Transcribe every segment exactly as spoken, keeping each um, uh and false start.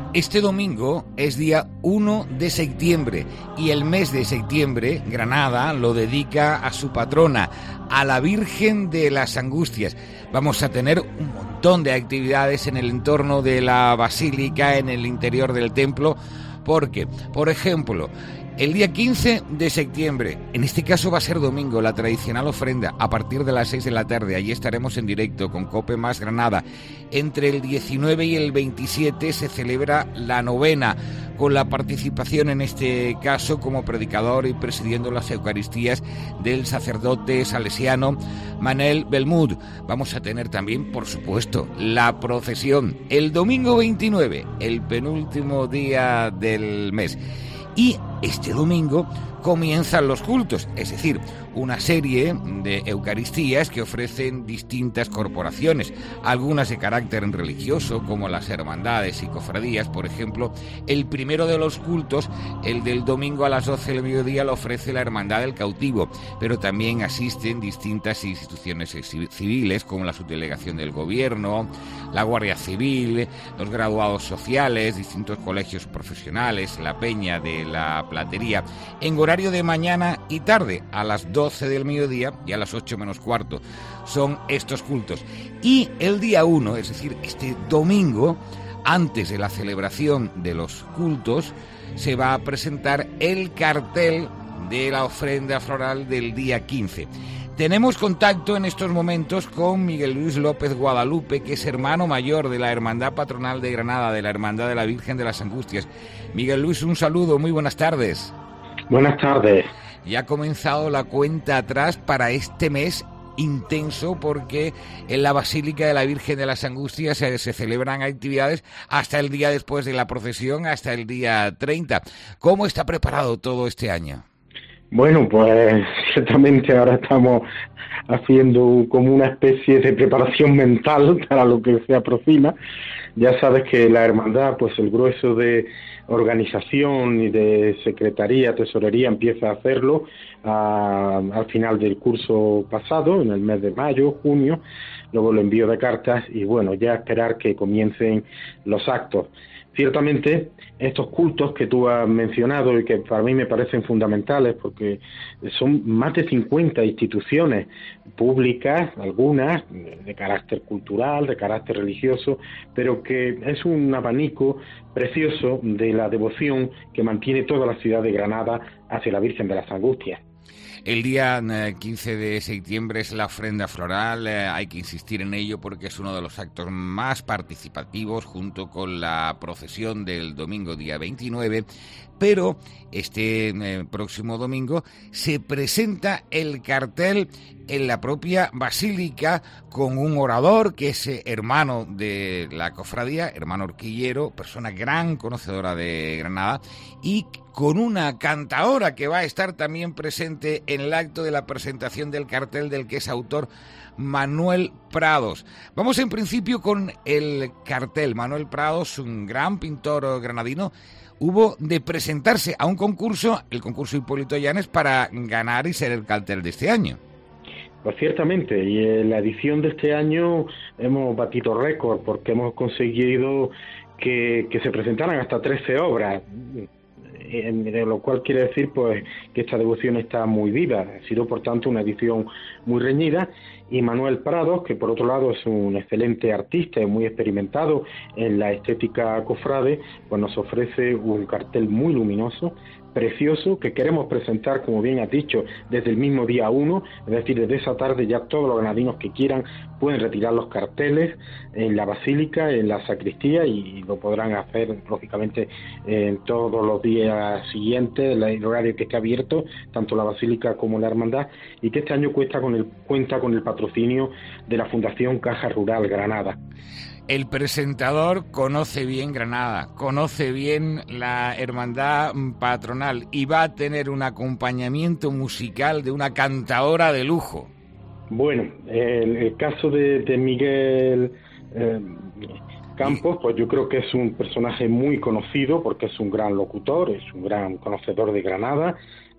Este domingo es día uno de septiembre y el mes de septiembre Granada lo dedica a su patrona, a la Virgen de las Angustias. Vamos a tener un montón de actividades en el entorno de la basílica, en el interior del templo, porque, por ejemplo, el día quince de septiembre, en este caso va a ser domingo, la tradicional ofrenda a partir de las seis de la tarde. Allí estaremos en directo con COPE más Granada. Entre el diecinueve y el veintisiete se celebra la novena, con la participación en este caso como predicador y presidiendo las Eucaristías del sacerdote salesiano Manel Belmud. Vamos a tener también, por supuesto, la procesión el domingo veintinueve, el penúltimo día del mes. Y este domingo comienzan los cultos, es decir, una serie de Eucaristías que ofrecen distintas corporaciones, algunas de carácter religioso, como las hermandades y cofradías. Por ejemplo, el primero de los cultos, el del domingo a las doce del mediodía, lo ofrece la Hermandad del Cautivo, pero también asisten distintas instituciones civiles, como la Subdelegación del Gobierno, la Guardia Civil, los graduados sociales, distintos colegios profesionales, la Peña de la Platería, en horario de mañana y tarde, a las doce del mediodía y a las ocho menos cuarto. Son estos cultos. Y el día uno, es decir, este domingo, antes de la celebración de los cultos, se va a presentar el cartel de la ofrenda floral del día quince. Tenemos contacto en estos momentos con Miguel Luis López Guadalupe, que es hermano mayor de la Hermandad Patronal de Granada, de la Hermandad de la Virgen de las Angustias. Miguel Luis, un saludo, muy buenas tardes. Buenas tardes. Ya ha comenzado la cuenta atrás para este mes intenso, porque en la Basílica de la Virgen de las Angustias se, se celebran actividades hasta el día después de la procesión, hasta el día treinta. ¿Cómo está preparado todo este año? Bueno, pues ciertamente ahora estamos haciendo como una especie de preparación mental para lo que se aproxima. Ya sabes que la hermandad, pues el grueso de organización y de secretaría, tesorería empieza a hacerlo a, al final del curso pasado, en el mes de mayo, junio, luego el envío de cartas y bueno, ya esperar que comiencen los actos. Ciertamente, estos cultos que tú has mencionado y que para mí me parecen fundamentales porque son más de cincuenta instituciones públicas, algunas de carácter cultural, de carácter religioso, pero que es un abanico precioso de la devoción que mantiene toda la ciudad de Granada hacia la Virgen de las Angustias. El día quince de septiembre es la ofrenda floral, eh, hay que insistir en ello porque es uno de los actos más participativos junto con la procesión del domingo día veintinueve, pero este eh, próximo domingo se presenta el cartel en la propia basílica con un orador que es eh, hermano de la cofradía, hermano horquillero, persona gran conocedora de Granada, y con una cantaora que va a estar también presente en el acto de la presentación del cartel, del que es autor Manuel Prados. Vamos en principio con el cartel. Manuel Prados, un gran pintor granadino, hubo de presentarse a un concurso, el concurso Hipólito Llanes, para ganar y ser el cartel de este año. Pues ciertamente, y en la edición de este año hemos batido récord porque hemos conseguido que, que se presentaran hasta trece obras, de lo cual quiere decir pues que esta devoción está muy viva. Ha sido por tanto una edición muy reñida, y Manuel Prados, que por otro lado es un excelente artista y muy experimentado en la estética cofrade, pues nos ofrece un cartel muy luminoso, precioso, que queremos presentar, como bien has dicho, desde el mismo día uno, es decir, desde esa tarde ya todos los granadinos que quieran pueden retirar los carteles en la basílica, en la sacristía, y lo podrán hacer lógicamente en todos los días siguientes, el horario que esté abierto, tanto la basílica como la hermandad, y que este año cuenta con el, cuenta con el patrocinio de la Fundación Caja Rural Granada. El presentador conoce bien Granada, conoce bien la hermandad patronal y va a tener un acompañamiento musical de una cantaora de lujo. Bueno, el, el caso de, de Miguel eh, Campos, pues yo creo que es un personaje muy conocido porque es un gran locutor, es un gran conocedor de Granada,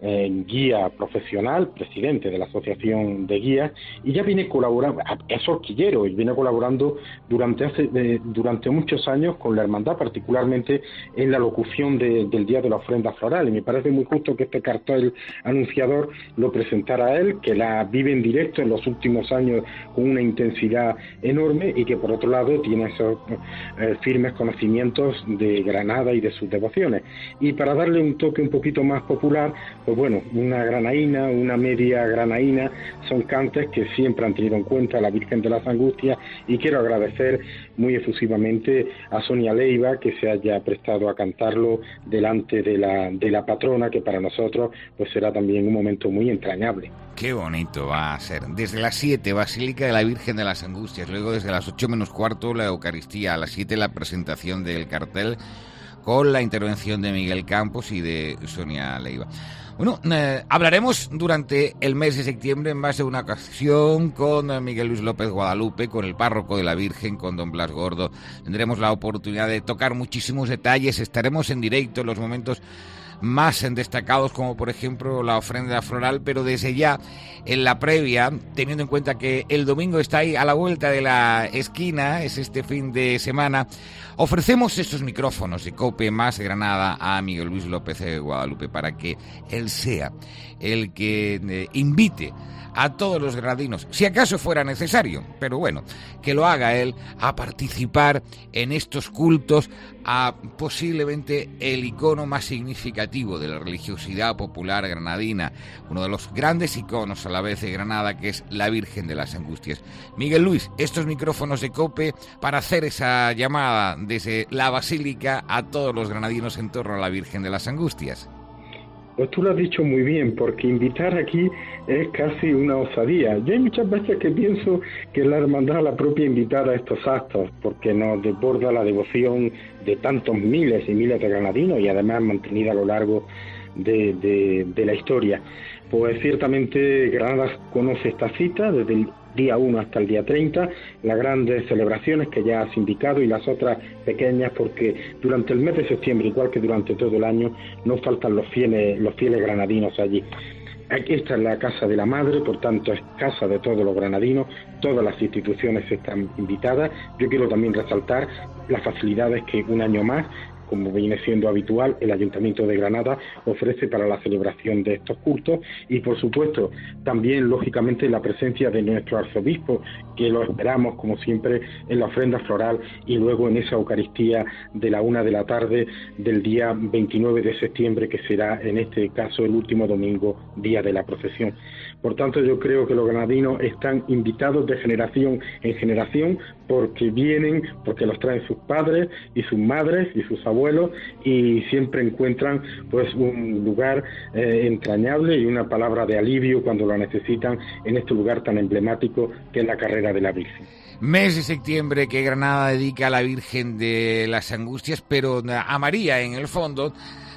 eh, guía profesional, presidente de la Asociación de Guías, y ya viene colaborando, es horquillero, y viene colaborando durante hace, eh, durante muchos años con la hermandad, particularmente en la locución de, del Día de la Ofrenda Floral, y me parece muy justo que este cartel anunciador lo presentara él, que la vive en directo en los últimos años con una intensidad enorme, y que por otro lado tiene esos eh, firmes conocimientos de Granada y de sus devociones. Y para darle un toque un poquito más popular, pues bueno, una granaína, una media granaína, son cantes que siempre han tenido en cuenta a la Virgen de las Angustias, y quiero agradecer muy efusivamente a Sonia Leiva que se haya prestado a cantarlo delante de la, de la patrona, que para nosotros pues será también un momento muy entrañable. Qué bonito va a ser. Desde las siete, Basílica de la Virgen de las Angustias, luego desde las ocho menos cuarto la Eucaristía, a las siete la presentación del cartel con la intervención de Miguel Campos y de Sonia Leiva. Bueno, eh, hablaremos durante el mes de septiembre en más de una ocasión con eh, Miguel Luis López Guadalupe, con el párroco de la Virgen, con don Blas Gordo. Tendremos la oportunidad de tocar muchísimos detalles, estaremos en directo en los momentos más destacados, como por ejemplo la ofrenda floral, pero desde ya en la previa, teniendo en cuenta que el domingo está ahí a la vuelta de la esquina, es este fin de semana, ofrecemos estos micrófonos de COPE más Granada a Miguel Luis López de Guadalupe para que él sea el que eh, invite a todos los granadinos, si acaso fuera necesario, pero bueno, que lo haga él, a participar en estos cultos a posiblemente el icono más significativo de la religiosidad popular granadina, uno de los grandes iconos a la vez de Granada, que es la Virgen de las Angustias. Miguel Luis, estos micrófonos de COPE para hacer esa llamada desde la Basílica a todos los granadinos en torno a la Virgen de las Angustias. Pues tú lo has dicho muy bien, porque invitar aquí es casi una osadía. Yo hay muchas veces que pienso que la hermandad la propia invitar a estos actos, porque nos desborda la devoción de tantos miles y miles de granadinos, y además mantenida a lo largo de, de, de la historia. Pues ciertamente Granada conoce esta cita desde el día uno hasta el día treinta, las grandes celebraciones que ya has indicado y las otras pequeñas, porque durante el mes de septiembre, igual que durante todo el año, no faltan los fieles, los fieles granadinos allí. Aquí está la Casa de la Madre, por tanto es casa de todos los granadinos, todas las instituciones están invitadas. Yo quiero también resaltar las facilidades que un año más, como viene siendo habitual, el Ayuntamiento de Granada ofrece para la celebración de estos cultos, y por supuesto también lógicamente la presencia de nuestro arzobispo, que lo esperamos como siempre en la ofrenda floral y luego en esa Eucaristía de la una de la tarde del día veintinueve de septiembre, que será en este caso el último domingo, día de la procesión. Por tanto, yo creo que los granadinos están invitados de generación en generación, porque vienen, porque los traen sus padres y sus madres y sus abuelos, y siempre encuentran pues un lugar eh, entrañable y una palabra de alivio cuando lo necesitan en este lugar tan emblemático que es la carrera de la Virgen. Mes de septiembre que Granada dedica a la Virgen de las Angustias, pero a María en el fondo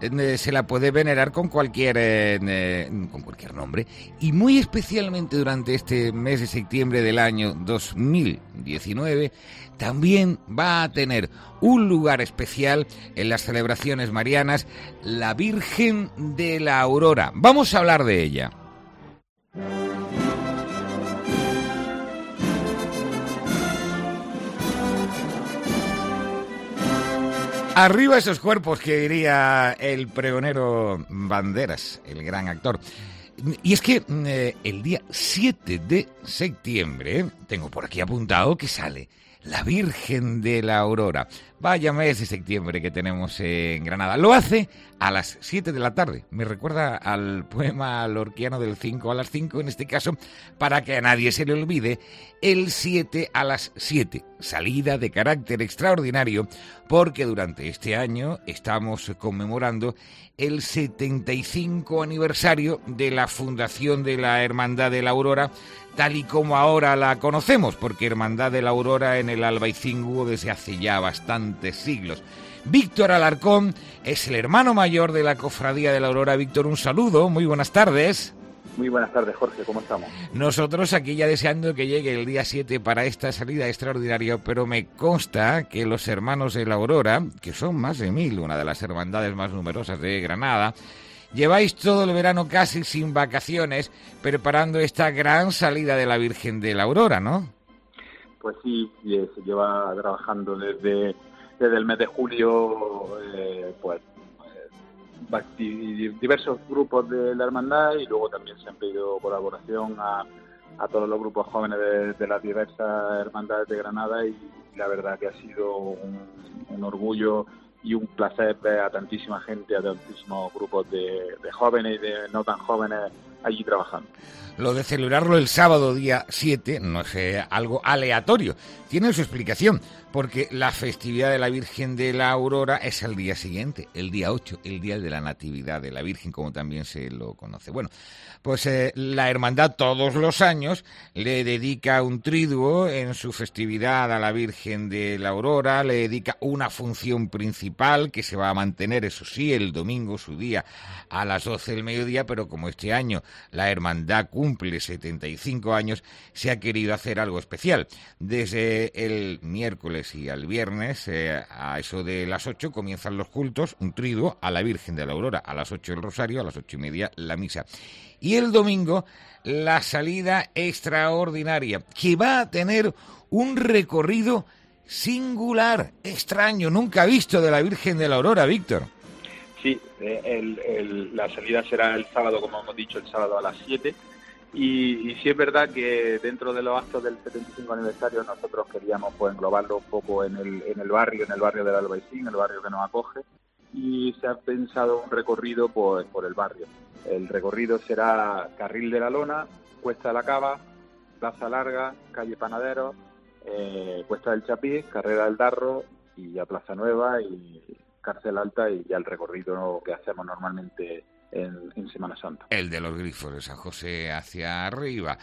se la puede venerar con cualquier eh, con cualquier nombre, y muy especialmente durante este mes de septiembre del año dos mil diecinueve también va a tener un lugar especial en las celebraciones marianas la Virgen de la Aurora. Vamos a hablar de ella. Arriba esos cuerpos, que diría el pregonero Banderas, el gran actor. Y es que eh, el día siete de septiembre, tengo por aquí apuntado que sale la Virgen de la Aurora. Vaya mes de septiembre que tenemos en Granada. Lo hace a las siete de la tarde. Me recuerda al poema lorquiano del cinco a las cinco, en este caso, para que a nadie se le olvide, el siete a las siete. Salida de carácter extraordinario, porque durante este año estamos conmemorando el setenta y cinco aniversario de la fundación de la Hermandad de la Aurora, tal y como ahora la conocemos, porque Hermandad de la Aurora en el Albaicín hubo desde hace ya bastantes siglos. Víctor Alarcón es el hermano mayor de la Cofradía de la Aurora. Víctor, un saludo, muy buenas tardes. Muy buenas tardes, Jorge, ¿cómo estamos? Nosotros aquí ya deseando que llegue el día siete para esta salida extraordinaria, pero me consta que los hermanos de la Aurora, que son más de mil, una de las hermandades más numerosas de Granada, Lleváis todo el verano casi sin vacaciones preparando esta gran salida de la Virgen de la Aurora, ¿no? Pues sí, se lleva trabajando desde, desde el mes de julio, eh, pues eh, diversos grupos de la hermandad, y luego también se han pedido colaboración a, a todos los grupos jóvenes de, de las diversas hermandades de Granada, y la verdad que ha sido un, un orgullo y un placer ver a tantísima gente, a tantísimos grupos de, de jóvenes y de no tan jóvenes allí trabajando. Lo de celebrarlo el sábado día siete no es eh, algo aleatorio, tiene su explicación, porque la festividad de la Virgen de la Aurora es al día siguiente, el día ocho, el día de la Natividad de la Virgen, como también se lo conoce. Bueno, pues eh, la hermandad todos los años le dedica un triduo en su festividad a la Virgen de la Aurora, le dedica una función principal que se va a mantener, eso sí, el domingo, su día, a las doce del mediodía, pero como este año la hermandad cumple setenta y cinco años, se ha querido hacer algo especial. Desde el miércoles y al viernes, eh, a eso de las ocho, comienzan los cultos, un triduo a la Virgen de la Aurora, a las ocho el rosario, a las ocho y media la misa. Y el domingo, la salida extraordinaria, que va a tener un recorrido singular, extraño, nunca visto de la Virgen de la Aurora, Víctor. Sí, el, el, la salida será el sábado, como hemos dicho, el sábado a las siete. Y, y sí es verdad que dentro de los actos del setenta y cinco aniversario nosotros queríamos pues englobarlo un poco en el, en el barrio, en el barrio del Albaicín, el barrio que nos acoge, y se ha pensado un recorrido pues por el barrio. El recorrido será Carril de la Lona, Cuesta de la Cava, Plaza Larga, Calle Panadero, eh, Cuesta del Chapí, Carrera del Darro y ya Plaza Nueva y Cárcel Alta, y ya el recorrido que hacemos normalmente en, en Semana Santa. El de los Grifos de San José hacia arriba.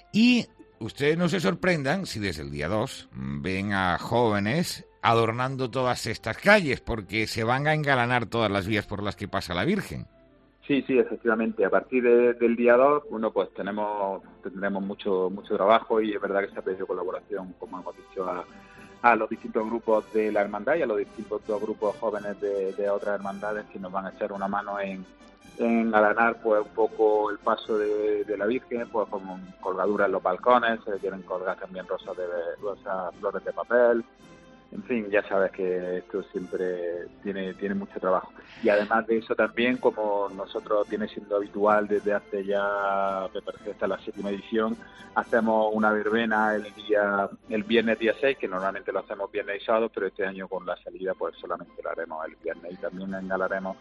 Y ustedes no se sorprendan si desde el día dos ven a jóvenes adornando todas estas calles, porque se van a engalanar todas las vías por las que pasa la Virgen. Sí, sí, efectivamente. A partir de, del día dos, bueno, pues tenemos tendremos mucho mucho trabajo, y es verdad que se ha pedido colaboración, como hemos dicho, a, a los distintos grupos de la hermandad y a los distintos grupos jóvenes de, de otras hermandades que nos van a echar una mano en, en engalanar pues un poco el paso de, de la Virgen, pues con colgaduras en los balcones, se quieren colgar también rosas de rosas, flores de papel. En fin, ya sabes que esto siempre tiene tiene mucho trabajo. Y además de eso también, como nosotros viene siendo habitual desde hace ya, me parece hasta la séptima edición, hacemos una verbena el día el viernes día seis, que normalmente lo hacemos viernes y sábado, pero este año con la salida pues solamente lo haremos el viernes, y también engalaremos,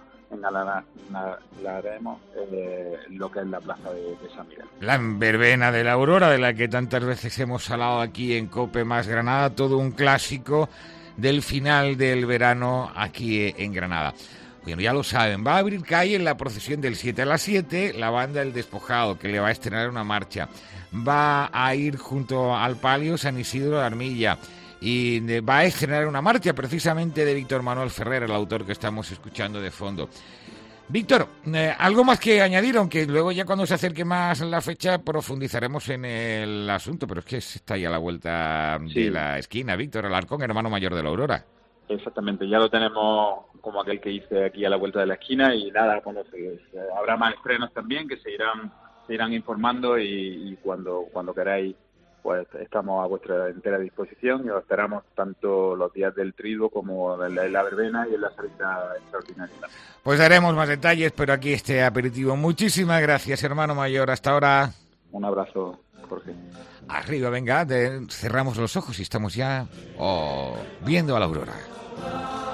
engalaremos eh, lo que es la plaza de, de San Miguel. La verbena de la Aurora, de la que tantas veces hemos hablado aquí en COPE más Granada, todo un clásico del final del verano aquí en Granada. Bueno, ya lo saben, va a abrir calle en la procesión del siete a las siete, la banda El Despojado, que le va a estrenar una marcha. Va a ir junto al palio San Isidro de Armilla y va a estrenar una marcha precisamente de Víctor Manuel Ferrer, el autor que estamos escuchando de fondo. Víctor, eh, algo más que añadir, aunque luego ya cuando se acerque más la fecha profundizaremos en el asunto, pero es que está ya a la vuelta sí. de la esquina. Víctor Alarcón, hermano mayor de la Aurora. Exactamente, ya lo tenemos como aquel que hice aquí a la vuelta de la esquina, y nada, bueno, se, se, habrá más estrenos también que se irán se irán informando, y, y cuando cuando queráis pues estamos a vuestra entera disposición, y os esperamos tanto los días del triduo como en la, en la verbena y en la salida extraordinaria. Pues daremos más detalles, pero aquí este aperitivo. Muchísimas gracias, hermano mayor. Hasta ahora. Un abrazo, Jorge. Arriba, venga, de, cerramos los ojos y estamos ya oh, viendo a la aurora.